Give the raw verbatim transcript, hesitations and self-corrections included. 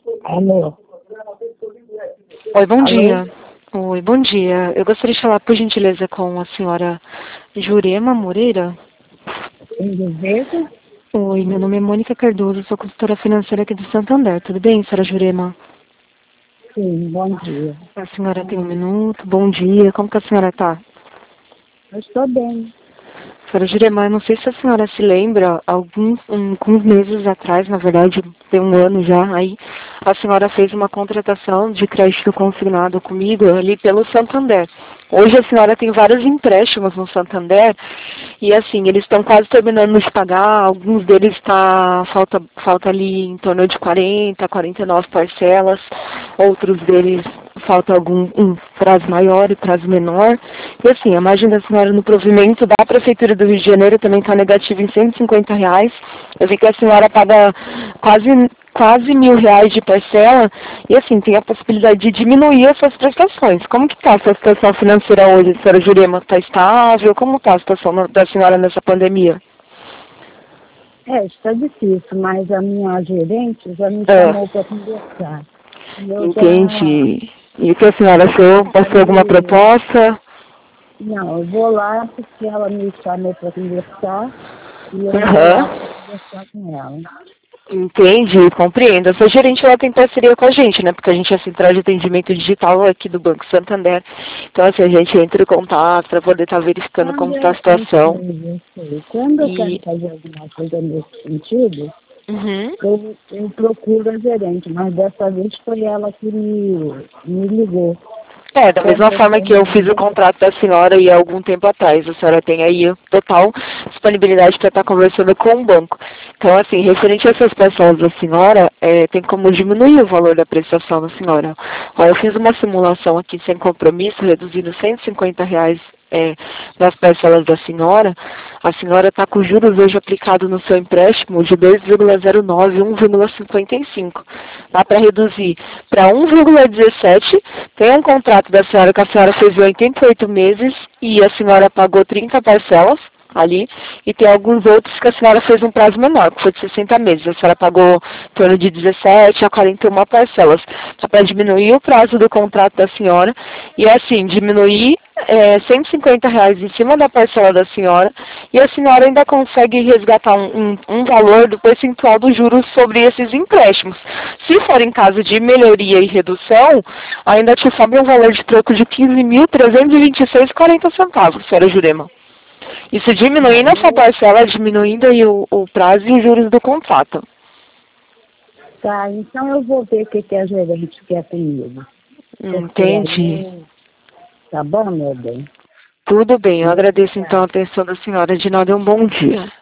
Alô? Oi, bom Alô? dia. Oi, bom dia. Eu gostaria de falar, por gentileza, com a senhora Jurema Moreira. Em Bezerra? Oi, meu nome é Mônica Cardoso, sou consultora financeira aqui do Santander. Tudo bem, senhora Jurema? Sim, bom dia. A senhora tem um minuto? Bom dia. Como que a senhora está? Eu estou bem. Senhora Jurema, eu não sei se a senhora se lembra, alguns, um, alguns meses atrás, na verdade, tem um ano já, aí a senhora fez uma contratação de crédito consignado comigo ali pelo Santander. Hoje a senhora tem vários empréstimos no Santander e assim, eles estão quase terminando de pagar, alguns deles tá, falta, falta ali em torno de quarenta, quarenta e nove parcelas, outros deles falta algum um prazo maior e prazo menor. E assim, a margem da senhora no provimento da Prefeitura do Rio de Janeiro também está negativa em cento e cinquenta reais. Eu vi que a senhora paga quase, quase mil reais de parcela e assim, tem a possibilidade de diminuir as suas prestações. Como que está a sua situação financeira hoje, senhora Jurema? Está estável? Como está a situação da senhora nessa pandemia? É, está difícil, mas a minha gerente já me É, chamou para conversar. E eu já entendi. E o que a senhora achou? Passou alguma falei, proposta? não, eu vou lá porque ela me chamou para conversar e eu vou lá Aham. para conversar com ela. Entendi, compreendo. Essa gerente ela tem parceria com a gente, né? Porque a gente é a central de atendimento digital aqui do Banco Santander. Então, assim, a gente entra em contato para poder estar verificando como Quando está a eu, eu situação. sei, eu sei. Quando eu quero E. fazer alguma coisa nesse sentido, Uhum. eu, eu procuro a gerente, mas dessa vez foi ela que me, me ligou. É, da mesma forma que eu fiz o Conversando. contrato da senhora e há algum tempo atrás, a senhora tem aí total disponibilidade para estar conversando com o banco. Então, assim, referente a essas parcelas da senhora, é, tem como diminuir o valor da prestação da senhora. Ó, eu fiz uma simulação aqui sem compromisso, reduzindo cento e cinquenta reais é, das parcelas da senhora. A senhora está com juros hoje aplicado no seu empréstimo de dois vírgula zero nove, um vírgula cinquenta e cinco. Dá para reduzir para um vírgula dezessete. Tem um contrato da senhora que a senhora fez em oitenta e oito meses e a senhora pagou trinta parcelas ali, e tem alguns outros que a senhora fez um prazo menor, que foi de sessenta meses. A senhora pagou em torno de dezessete a quarenta e uma parcelas. Só para diminuir o prazo do contrato da senhora e, assim, diminuir é, cento e cinquenta reais em cima da parcela da senhora e a senhora ainda consegue resgatar um, um, um valor do percentual dos juros sobre esses empréstimos. Se for em caso de melhoria e redução, ainda te sobra um valor de troco de quinze mil trezentos e vinte e seis e quarenta centavos, senhora Jurema. Isso Tá, diminuindo a sua eu, parcela, diminuindo aí o, o prazo e os juros do contrato. tá, então eu vou ver o que, que a gerente quer comigo. Porque aí Entendi. eu. Tá bom, meu bem? Tudo bem, eu Muito agradeço então a obrigada. atenção da senhora. De nada, um bom dia.